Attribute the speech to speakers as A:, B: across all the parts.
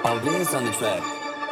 A: All this on the track.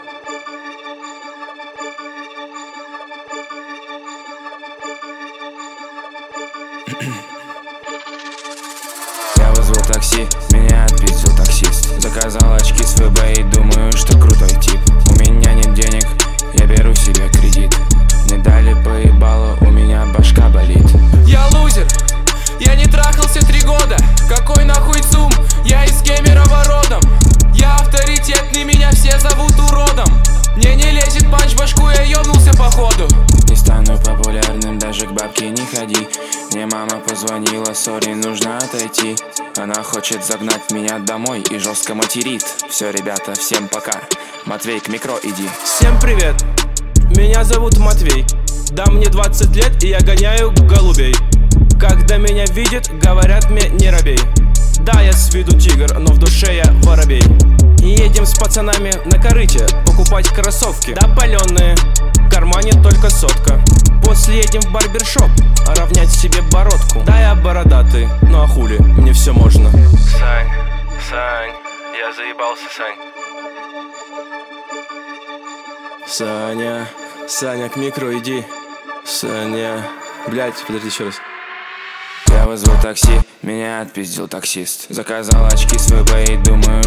B: Я вызвал такси, меня отпиздил таксист. Заказал очки с ФБ и думаю, что крутой тип. У меня нет денег, я беру себе кредит. Не дали поебало, у меня башка болит.
C: Я лузер, я не трахался 3 года. Какой нахуй ЦУМ, я из Кемерово родом. Я авторитетный, меня все зовут уродом. Мне не лезет панч в башку, я ёбнулся походу.
B: Не стану популярным, даже к бабке не ходи. Мне мама позвонила, сори, нужно отойти. Она хочет загнать меня домой и жестко материт. Все, ребята, всем пока. Матвей, к микро иди.
C: Всем привет, меня зовут Матвей. Да, мне 20 лет и я гоняю голубей. Когда меня видят, говорят мне не робей. Да, я с виду тигр, но в душе я воробей. Едем с пацанами на корыте покупать кроссовки. Да, паленые, в кармане только сотка. После едем в барбершоп равнять себе бородку. Да, я бородатый, ну а хули, мне все можно. Сань, я заебался, Сань. Саня, к микро иди. Саня, блять, подожди еще раз.
B: Я вызвал такси, меня отпиздил таксист. Заказал очки с ФБ и думаю,